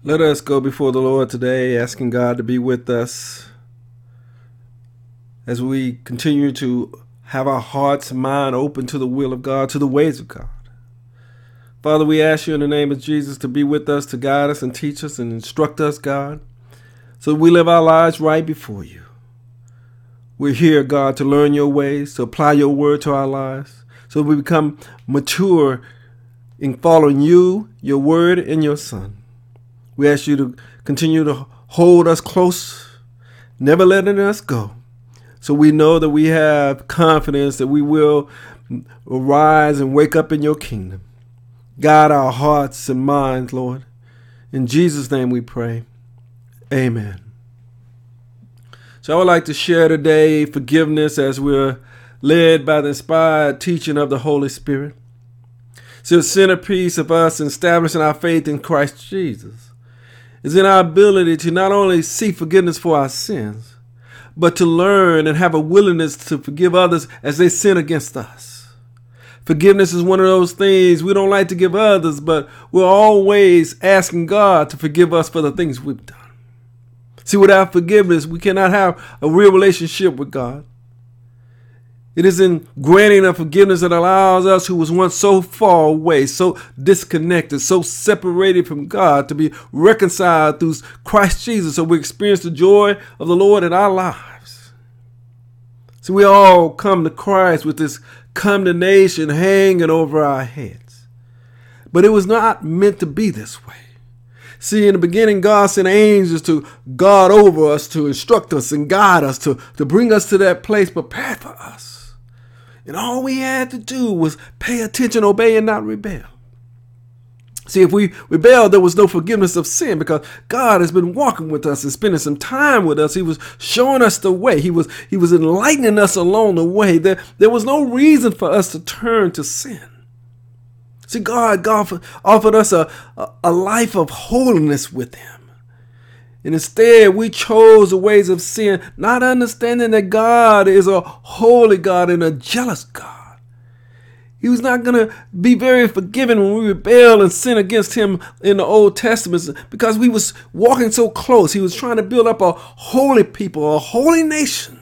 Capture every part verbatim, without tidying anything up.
Let us go before the Lord today, asking God to be with us as we continue to have our hearts and mind open to the will of God, to the ways of God. Father, we ask you in the name of Jesus to be with us, to guide us and teach us and instruct us, God, so we live our lives right before you. We're here, God, to learn your ways, to apply your word to our lives, so we become mature in following you, your word, and your Son. We ask you to continue to hold us close, never letting us go, so we know that we have confidence that we will arise and wake up in your kingdom. Guide our hearts and minds, Lord. In Jesus' name we pray. Amen. So I would like to share today forgiveness as we're led by the inspired teaching of the Holy Spirit. It's the centerpiece of us establishing our faith in Christ Jesus is in our ability to not only seek forgiveness for our sins, but to learn and have a willingness to forgive others as they sin against us. Forgiveness is one of those things we don't like to give others, but we're always asking God to forgive us for the things we've done. See, without forgiveness, we cannot have a real relationship with God. It is in granting of forgiveness that allows us who was once so far away, so disconnected, so separated from God to be reconciled through Christ Jesus so we experience the joy of the Lord in our lives. So we all come to Christ with this condemnation hanging over our heads. But it was not meant to be this way. See, in the beginning, God sent angels to guard over us, to instruct us and guide us, to, to bring us to that place prepared for us. And all we had to do was pay attention, obey, and not rebel. See, if we rebelled, there was no forgiveness of sin because God has been walking with us and spending some time with us. He was showing us the way. He was, he was enlightening us along the way. There, there was no reason for us to turn to sin. See, God, God offered us a, a, a life of holiness with him. And instead, we chose the ways of sin, not understanding that God is a holy God and a jealous God. He was not going to be very forgiving when we rebel and sin against him in the Old Testament because we was walking so close. He was trying to build up a holy people, a holy nation.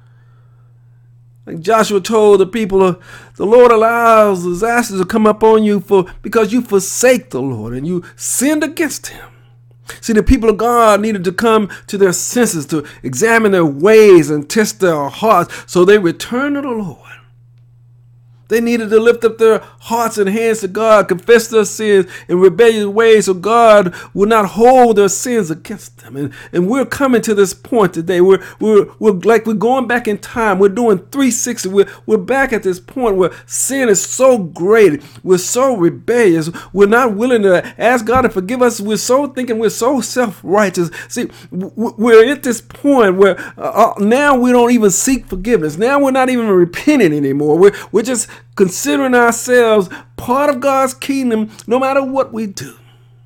Like Joshua told the people, the Lord allows disasters to come upon you for because you forsake the Lord and you sinned against him. See, the people of God needed to come to their senses, to examine their ways and test their hearts so they return to the Lord. They needed to lift up their hearts and hands to God, confess their sins in rebellious ways so God will not hold their sins against them. And, and we're coming to this point today. We're, we're, we're like we're going back in time. We're doing three sixty. We're, we're back at this point where sin is so great. We're so rebellious. We're not willing to ask God to forgive us. We're so thinking we're so self-righteous. See, we're at this point where uh, now we don't even seek forgiveness. Now we're not even repenting anymore. We're, we're just considering ourselves part of God's kingdom no matter what we do.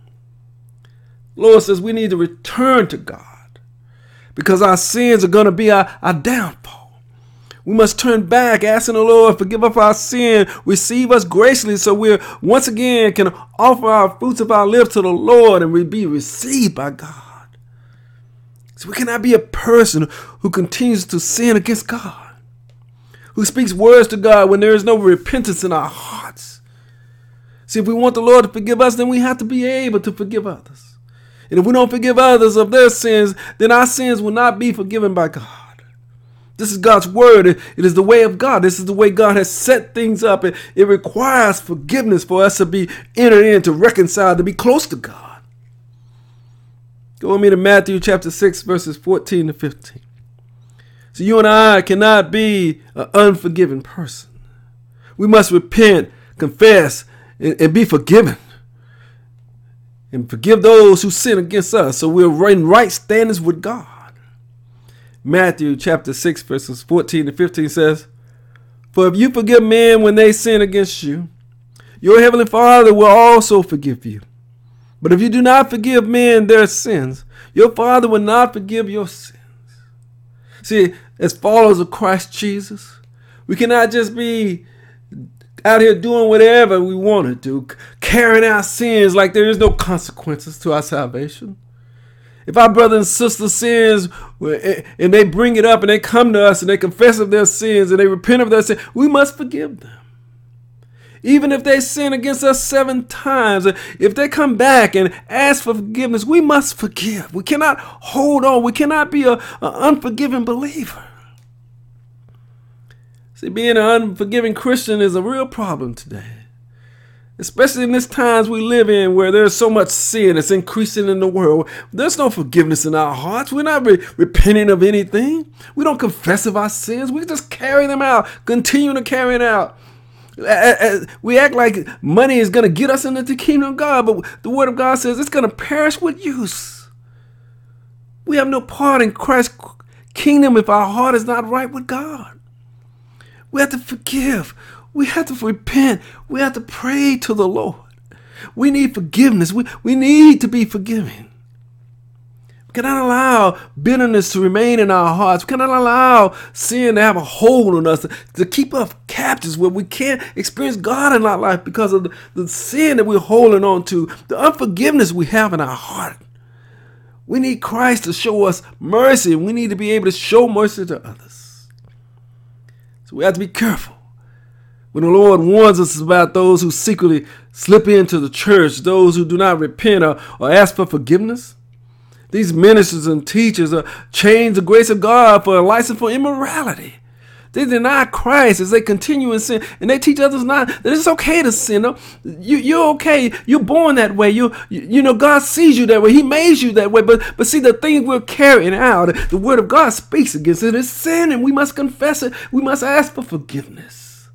Lord says we need to return to God because our sins are going to be our, our downfall. We must turn back, asking the Lord, forgive us our sin, receive us graciously so we once again can offer our fruits of our lips to the Lord and we be received by God. So we cannot be a person who continues to sin against God, who speaks words to God when there is no repentance in our hearts. See, if we want the Lord to forgive us, then we have to be able to forgive others. And if we don't forgive others of their sins, then our sins will not be forgiven by God. This is God's word. It is the way of God. This is the way God has set things up. It, it requires forgiveness for us to be entered in, to reconcile, to be close to God. Go with me to Matthew chapter six, verses fourteen to fifteen. So you and I cannot be an unforgiving person. We must repent, confess, and, and be forgiven. And forgive those who sin against us so we're in right standings with God. Matthew chapter six, verses fourteen to fifteen says, "For if you forgive men when they sin against you, your heavenly Father will also forgive you. But if you do not forgive men their sins, your Father will not forgive your sins." See, as followers of Christ Jesus, we cannot just be out here doing whatever we want to do, carrying our sins like there is no consequences to our salvation. If our brother and sister sins and they bring it up and they come to us and they confess of their sins and they repent of their sins, we must forgive them. Even if they sin against us seven times, if they come back and ask for forgiveness, we must forgive. We cannot hold on. We cannot be an unforgiving believer. See, being an unforgiving Christian is a real problem today, especially in these times we live in where there's so much sin that's increasing in the world. There's no forgiveness in our hearts. We're not re- repenting of anything. We don't confess of our sins. We just carry them out, continue to carry it out. We act like money is going to get us into the kingdom of God, but the word of God says it's going to perish with use. We have no part in Christ's kingdom if our heart is not right with God. We have to forgive. We have to repent. We have to pray to the Lord. We need forgiveness. We, we need to be forgiving. We cannot allow bitterness to remain in our hearts. We cannot allow sin to have a hold on us, to, to keep us captives where we can't experience God in our life because of the, the sin that we're holding on to, the unforgiveness we have in our heart. We need Christ to show us mercy, and we need to be able to show mercy to others. So we have to be careful. When the Lord warns us about those who secretly slip into the church, those who do not repent or, or ask for forgiveness, these ministers and teachers are change the grace of God for a license for immorality. They deny Christ as they continue in sin, and they teach others not that it's okay to sin. No, you, you're okay. You're born that way. You, you, you know, God sees you that way. He made you that way. But, but see, the thing we're carrying out, the Word of God speaks against it. It's sin, and we must confess it. We must ask for forgiveness.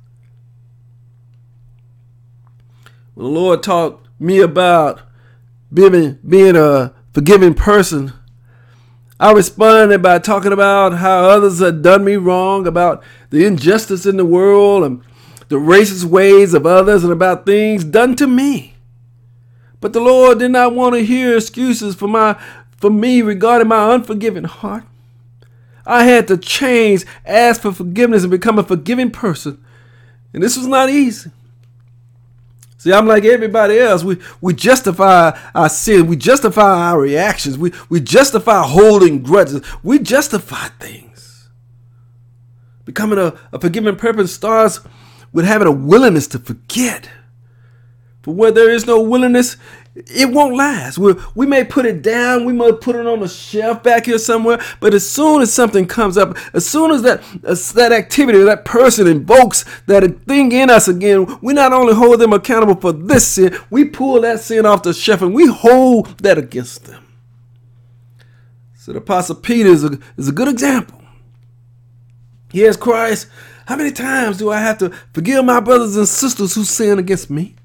When the Lord taught me about being, being a forgiving person, I responded by talking about how others had done me wrong, about the injustice in the world and the racist ways of others, and about things done to me. But the Lord did not want to hear excuses for my for me regarding my unforgiving heart. I had to change, ask for forgiveness, and become a forgiving person. And this was not easy. See, I'm like everybody else. We we justify our sin. We justify our reactions. We, we justify holding grudges. We justify things. Becoming a, a forgiving person starts with having a willingness to forget. For where there is no willingness, it won't last. We, we may put it down. We may put it on a shelf back here somewhere. But as soon as something comes up, as soon as that as that activity, that person invokes that thing in us again, we not only hold them accountable for this sin, we pull that sin off the shelf and we hold that against them. So the Apostle Peter is a, is a good example. He asked Christ, how many times do I have to forgive my brothers and sisters who sin against me?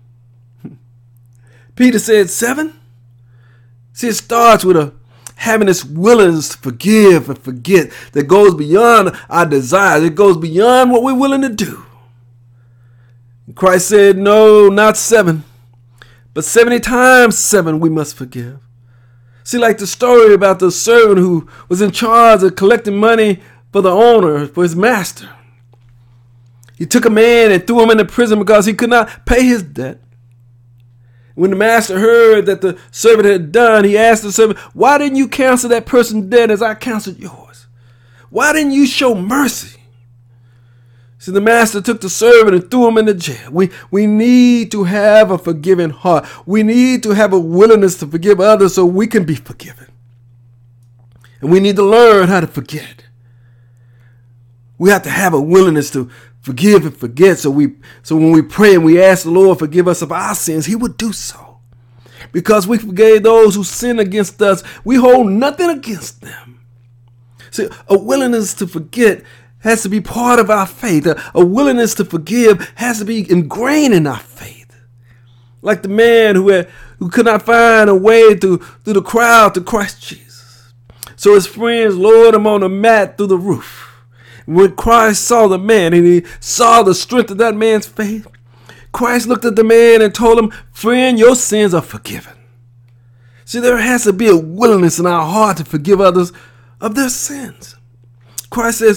Peter said seven. See, it starts with a having this willingness to forgive and forget that goes beyond our desires. It goes beyond what we're willing to do. Christ said, no, not seven, but seventy times seven we must forgive. See, like the story about the servant who was in charge of collecting money for the owner, for his master. He took a man and threw him into prison because he could not pay his debt. When the master heard that the servant had done, he asked the servant, why didn't you cancel that person's debt as I canceled yours? Why didn't you show mercy? See, the master took the servant and threw him into jail. We, we need to have a forgiving heart. We need to have a willingness to forgive others so we can be forgiven. And we need to learn how to forget. We have to have a willingness to forgive and forget, so we so when we pray and we ask the Lord forgive us of our sins, he would do so. Because we forgave those who sin against us, we hold nothing against them. See, a willingness to forget has to be part of our faith. A, a willingness to forgive has to be ingrained in our faith. Like the man who had, who could not find a way through, through the crowd to Christ Jesus. So his friends lowered him on a mat through the roof. When Christ saw the man and he saw the strength of that man's faith, Christ looked at the man and told him, friend, your sins are forgiven. See, there has to be a willingness in our heart to forgive others of their sins. Christ says,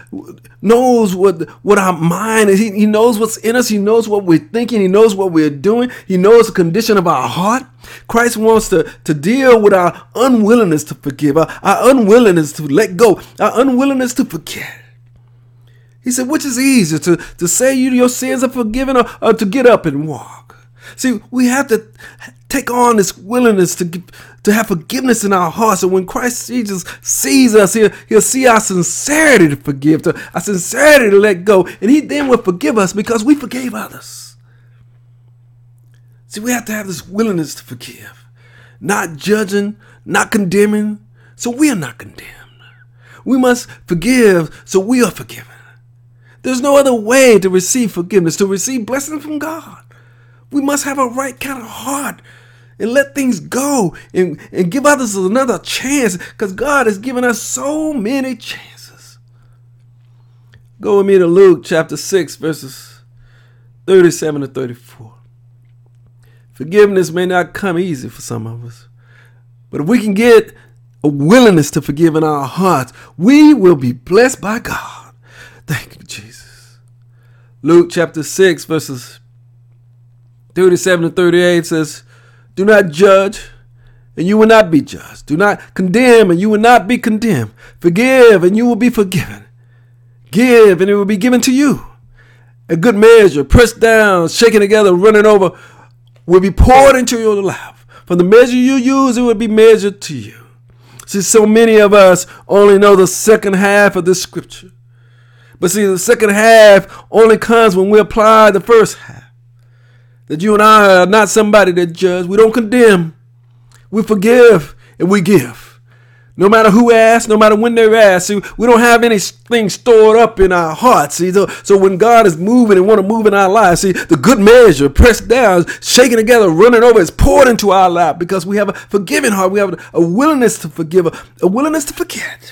knows what, what our mind is. He, he knows what's in us. He knows what we're thinking. He knows what we're doing. He knows the condition of our heart. Christ wants to, to deal with our unwillingness to forgive, our, our unwillingness to let go, our unwillingness to forget. He said, which is easier, to, to say you your sins are forgiven, or, or to get up and walk? See, we have to take on this willingness to give, to have forgiveness in our hearts. So when Christ Jesus sees us, he'll, he'll see our sincerity to forgive, to, our sincerity to let go. And he then will forgive us because we forgave others. See, we have to have this willingness to forgive, not judging, not condemning, so we are not condemned. We must forgive so we are forgiven. There's no other way to receive forgiveness, to receive blessing from God. We must have a right kind of heart and let things go and, and give others another chance, because God has given us so many chances. Go with me to Luke chapter six, verses thirty-seven to thirty-four. Forgiveness may not come easy for some of us, but if we can get a willingness to forgive in our hearts, we will be blessed by God. Thank you, Jesus. Luke chapter six, verses thirty-seven to thirty-eight says, do not judge, and you will not be judged. Do not condemn, and you will not be condemned. Forgive, and you will be forgiven. Give, and it will be given to you. A good measure, pressed down, shaken together, running over, will be poured into your lap. For the measure you use, it will be measured to you. See, so many of us only know the second half of this scripture. But see, the second half only comes when we apply the first half. That you and I are not somebody that judge. We don't condemn. We forgive and we give. No matter who asks, no matter when they're asked. See, we don't have anything stored up in our hearts. See, so, so when God is moving and want to move in our lives, see, the good measure, pressed down, shaken together, running over, is poured into our lap because we have a forgiving heart. We have a willingness to forgive, a, a willingness to forget.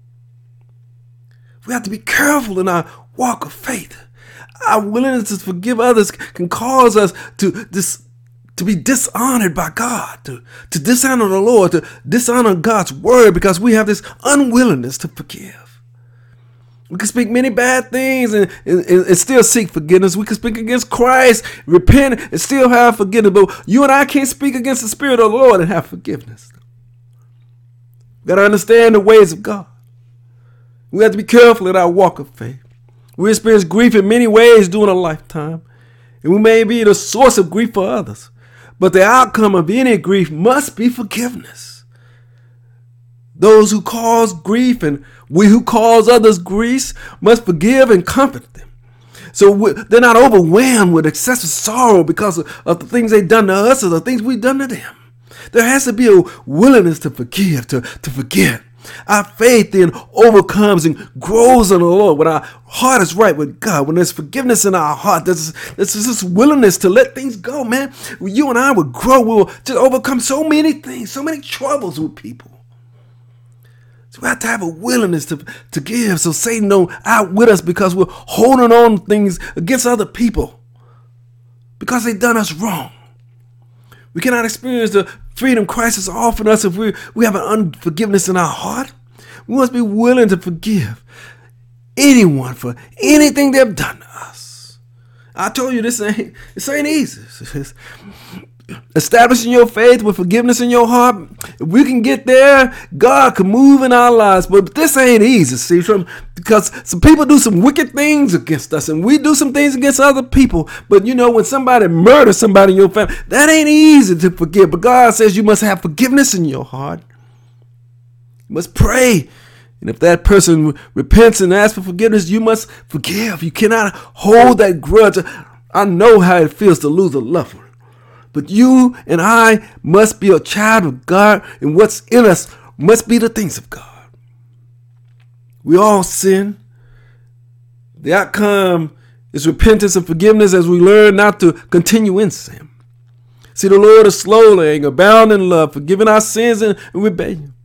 We have to be careful in our walk of faith. Our willingness to forgive others can cause us to dis, to be dishonored by God, to, to dishonor the Lord, to dishonor God's word, because we have this unwillingness to forgive. We can speak many bad things and, and, and still seek forgiveness. We can speak against Christ, repent, and still have forgiveness. But you and I can't speak against the Spirit of the Lord and have forgiveness. We got to understand the ways of God. We have to be careful in our walk of faith. We experience grief in many ways during a lifetime, and we may be the source of grief for others. But the outcome of any grief must be forgiveness. Those who cause grief and we who cause others grief must forgive and comfort them. So we, they're not overwhelmed with excessive sorrow because of, of the things they've done to us or the things we've done to them. There has to be a willingness to forgive, to, to forget. Our faith then overcomes and grows in the Lord. When our heart is right with God, when there's forgiveness in our heart, there's, there's this willingness to let things go, man. When you and I would grow, we'll just overcome so many things, so many troubles with people. So we have to have a willingness to, to give, so Satan don't outwit us because we're holding on to things against other people because they've done us wrong. We cannot experience the freedom Christ has offered us if we, we have an unforgiveness in our heart. We must be willing to forgive anyone for anything they've done to us. I told you this ain't, this ain't easy. It's establishing your faith with forgiveness in your heart. If we can get there, God can move in our lives. But this ain't easy, see, from, because some people do some wicked things against us, and we do some things against other people. But you know, when somebody murders somebody in your family, that ain't easy to forgive. But God says you must have forgiveness in your heart. You must pray. And if that person repents and asks for forgiveness, you must forgive. You cannot hold that grudge. I know how it feels to lose a loved one. But you and I must be a child of God, and what's in us must be the things of God. We all sin. The outcome is repentance and forgiveness as we learn not to continue in sin. See, the Lord is slow to anger, abound in love, forgiving our sins and rebellion.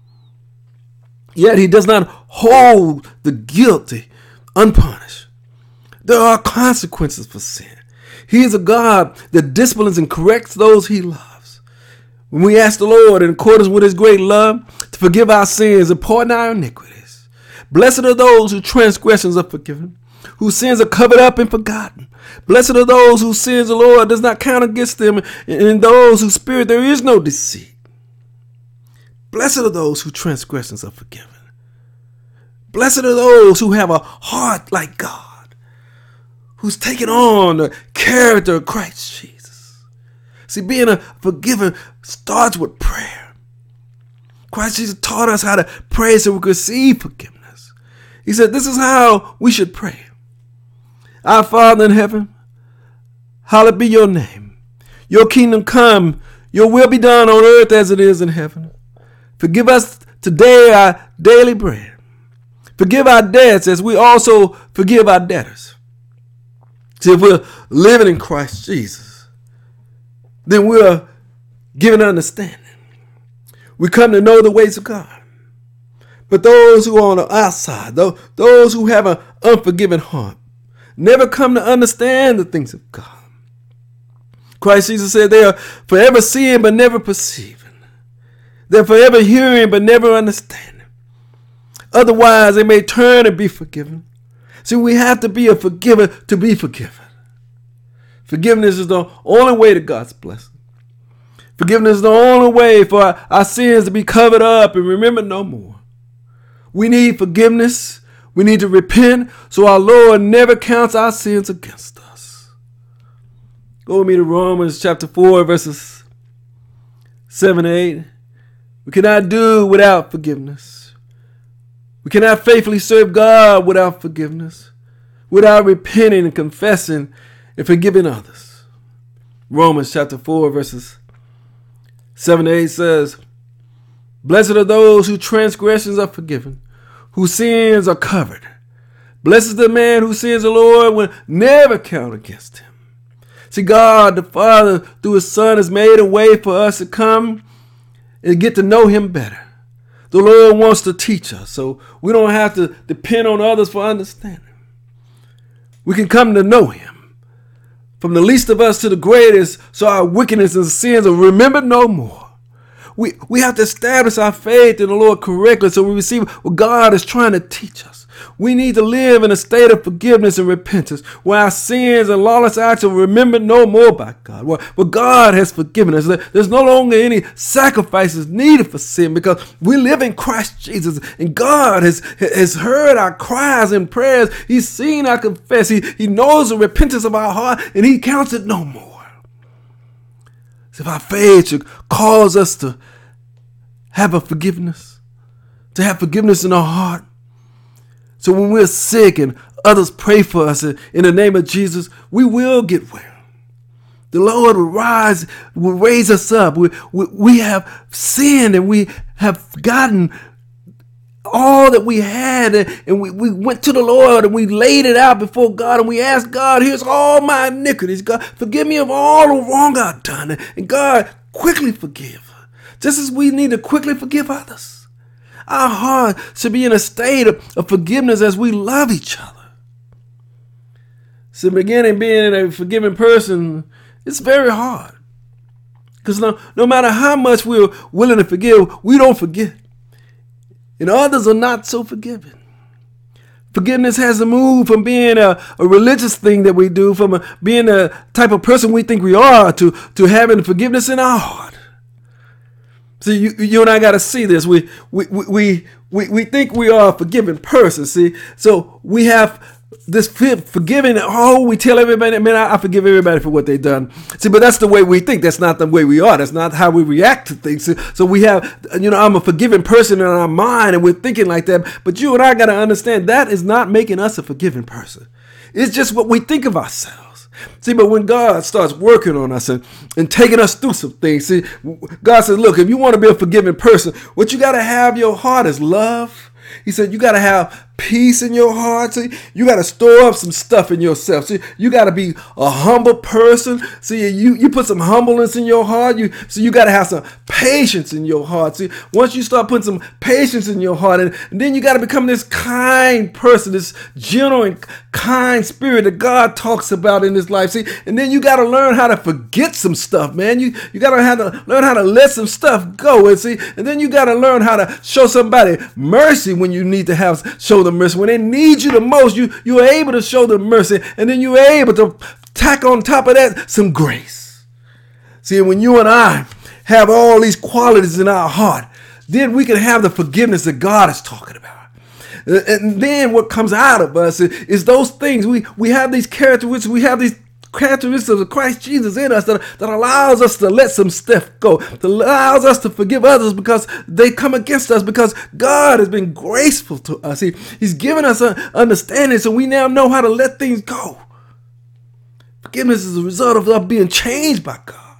Yet he does not hold the guilty unpunished. There are consequences for sin. He is a God that disciplines and corrects those he loves. When we ask the Lord in accordance with his great love to forgive our sins and pardon our iniquities, Blessed are those whose transgressions are forgiven, whose sins are covered up and forgotten. Blessed are those whose sins the Lord does not count against them, and in those whose spirit there is no deceit. Blessed are those whose transgressions are forgiven. Blessed are those who have a heart like God, who's taken on the character of Christ Jesus. See, being a forgiven starts with prayer. Christ Jesus taught us how to pray so we could receive forgiveness. He said, this is how we should pray. Our Father in heaven, hallowed be your name. Your kingdom come, your will be done on earth as it is in heaven. Forgive us today our daily bread. Forgive our debts as we also forgive our debtors. See, if we're living in Christ Jesus, then we're given understanding. We come to know the ways of God. But those who are on the outside, those who have an unforgiving heart, never come to understand the things of God. Christ Jesus said they are forever seeing but never perceiving. They're forever hearing but never understanding. Otherwise, they may turn and be forgiven. See, we have to be a forgiver to be forgiven. Forgiveness is the only way to God's blessing. Forgiveness is the only way for our, our sins to be covered up and remembered no more. We need forgiveness. We need to repent so our Lord never counts our sins against us. Go with me to Romans chapter four, verses seven and eight. We cannot do without forgiveness. We cannot faithfully serve God without forgiveness, without repenting and confessing and forgiving others. Romans chapter four, verses seven to eight says, blessed are those whose transgressions are forgiven, whose sins are covered. Blessed is the man whose sins the Lord will never count against him. See, God the Father, through his Son, has made a way for us to come and get to know him better. The Lord wants to teach us, so we don't have to depend on others for understanding. We can come to know him, from the least of us to the greatest, so our wickedness and sins are remembered no more. We, we have to establish our faith in the Lord correctly so we receive what God is trying to teach us. We need to live in a state of forgiveness and repentance where our sins and lawless acts are remembered no more by God. Where, where God has forgiven us. There's no longer any sacrifices needed for sin because we live in Christ Jesus and God has, has heard our cries and prayers. He's seen our confess. He, he knows the repentance of our heart and he counts it no more. So if our faith should cause us to have a forgiveness, to have forgiveness in our heart, so when we're sick and others pray for us in the name of Jesus, we will get well. The Lord will rise, will raise us up. We, we, we have sinned and we have forgotten all that we had. And we, we went to the Lord and we laid it out before God. And we asked God, here's all my iniquities. God, forgive me of all the wrong I've done. And God, quickly forgive. Just as we need to quickly forgive others. Our heart should be in a state of, of forgiveness as we love each other. So beginning being a forgiving person, it's very hard. Because no, no matter how much we're willing to forgive, we don't forget. And others are not so forgiving. Forgiveness has to move from being a, a religious thing that we do, from a, being a type of person we think we are, to, to having forgiveness in our heart. See, you, you and I got to see this. We, we, we, we, we think we are a forgiving person, see? So we have this forgiving, oh, we tell everybody, man, I, I forgive everybody for what they've done. See, but that's the way we think. That's not the way we are. That's not how we react to things. So, so we have, you know, I'm a forgiving person in our mind, and we're thinking like that. But you and I got to understand that is not making us a forgiving person. It's just what we think of ourselves. See, but when God starts working on us and, and taking us through some things, see, God says, look, if you want to be a forgiving person, what you got to have your heart is love. He said, you got to have peace in your heart. See, you got to store up some stuff in yourself. See, you got to be a humble person. See, you, you put some humbleness in your heart. You so you got to have some patience in your heart. See, once you start putting some patience in your heart, and, and then you got to become this kind person, this gentle and kind spirit that God talks about in this life. See, and then you got to learn how to forget some stuff, man. You you got to have to learn how to let some stuff go. And see, and then you got to learn how to show somebody mercy when you need to have show them mercy. When they need you the most, you you are able to show them mercy, and then you are able to tack on top of that some grace. See, when you and I have all these qualities in our heart, then we can have the forgiveness that God is talking about. And then what comes out of us is those things. We we have these characteristics. We have these characteristics of Christ Jesus in us that, that allows us to let some stuff go, that allows us to forgive others because they come against us, because God has been graceful to us. He, he's given us an understanding, so we now know how to let things go. Forgiveness is a result of us being changed by God.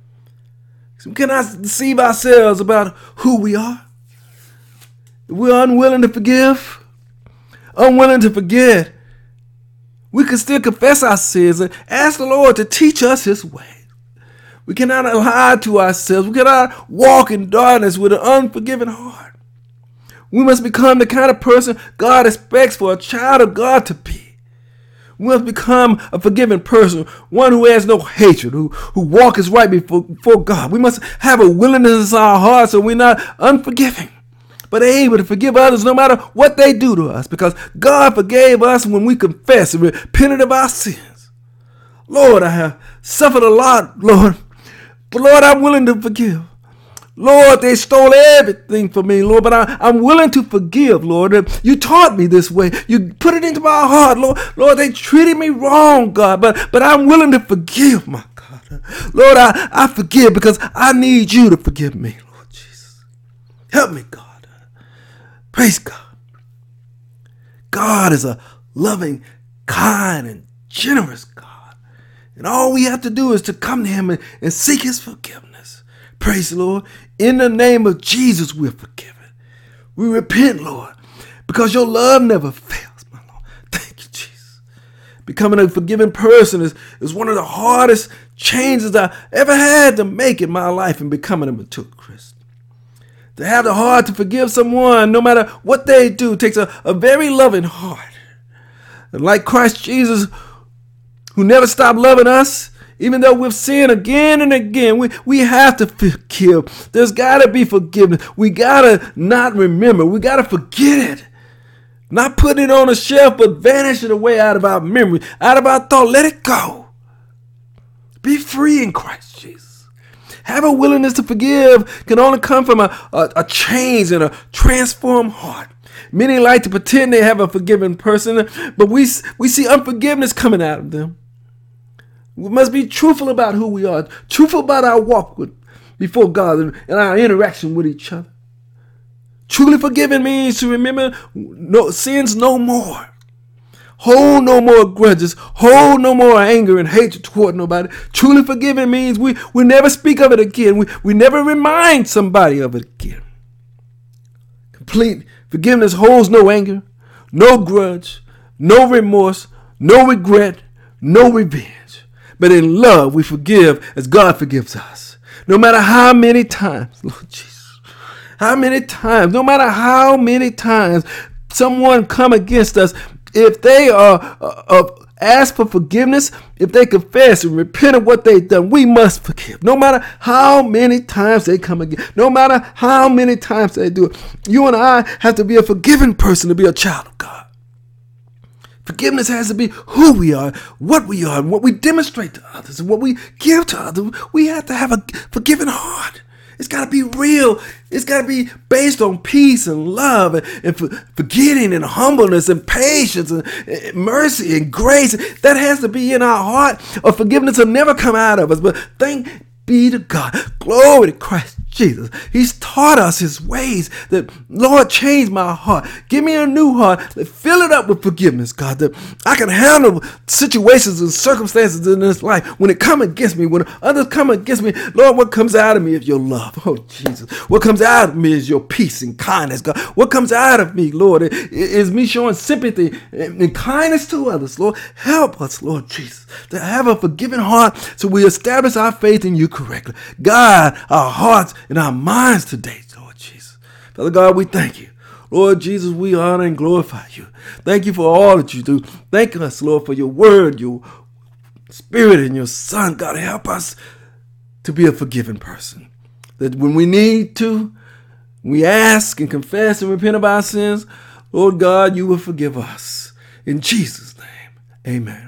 So we cannot deceive ourselves about who we are. If we're unwilling to forgive, unwilling to forget, we can still confess our sins and ask the Lord to teach us His way. We cannot lie to ourselves. We cannot walk in darkness with an unforgiving heart. We must become the kind of person God expects for a child of God to be. We must become a forgiving person, one who has no hatred, who, who walks right before, before God. We must have a willingness in our hearts so we're not unforgiving, but able to forgive others no matter what they do to us, because God forgave us when we confessed and repented of our sins. Lord, I have suffered a lot, Lord, but Lord, I'm willing to forgive. Lord, they stole everything from me, Lord, but I, I'm willing to forgive, Lord. You taught me this way. You put it into my heart, Lord. Lord, they treated me wrong, God, but, but I'm willing to forgive, my God. Lord, I, I forgive because I need you to forgive me, Lord Jesus. Help me, God. Praise God. God is a loving, kind, and generous God. And all we have to do is to come to Him and, and seek His forgiveness. Praise the Lord. In the name of Jesus, we're forgiven. We repent, Lord, because your love never fails, my Lord. Thank you, Jesus. Becoming a forgiving person is, is one of the hardest changes I ever had to make in my life in becoming a mature Christian. To have the heart to forgive someone, no matter what they do, takes a, a very loving heart. And like Christ Jesus, who never stopped loving us, even though we've sinned again and again, we, we have to forgive. There's got to be forgiveness. We got to not remember. We got to forget it. Not putting it on a shelf, but vanish it away out of our memory, out of our thought. Let it go. Be free in Christ Jesus. Have a willingness to forgive can only come from a, a, a changed and a transformed heart. Many like to pretend they have a forgiving person, but we, we see unforgiveness coming out of them. We must be truthful about who we are, truthful about our walk with, before God and, and our interaction with each other. Truly forgiving means to remember no sins no more. Hold no more grudges. Hold no more anger and hatred toward nobody. Truly forgiving means we, we never speak of it again. We, we never remind somebody of it again. Complete forgiveness holds no anger, no grudge, no remorse, no regret, no revenge. But in love, we forgive as God forgives us. No matter how many times, Lord Jesus, how many times, no matter how many times someone come against us, if they are uh, uh, ask for forgiveness, if they confess and repent of what they've done, we must forgive. No matter how many times they come again, no matter how many times they do it, you and I have to be a forgiving person to be a child of God. Forgiveness has to be who we are, what we are, and what we demonstrate to others, and what we give to others. We have to have a forgiving heart. It's got to be real. It's got to be based on peace and love and, and for, forgetting and humbleness and patience and, and mercy and grace. That has to be in our heart, or forgiveness will never come out of us. But thank be to God. Glory to Christ Jesus. He's taught us his ways. That, Lord, change my heart. Give me a new heart. Fill it up with forgiveness, God, that I can handle situations and circumstances in this life. When it come against me, when others come against me, Lord, what comes out of me is your love. Oh, Jesus. What comes out of me is your peace and kindness, God. What comes out of me, Lord, is me showing sympathy and kindness to others, Lord. Help us, Lord Jesus, to have a forgiving heart so we establish our faith in you correctly. God, our hearts and our minds today, Lord Jesus. Father God, we thank you. Lord Jesus, we honor and glorify you. Thank you for all that you do. Thank us, Lord, for your word, your spirit, and your son. God, help us to be a forgiving person. That when we need to, we ask and confess and repent of our sins, Lord God, you will forgive us. In Jesus' name, amen.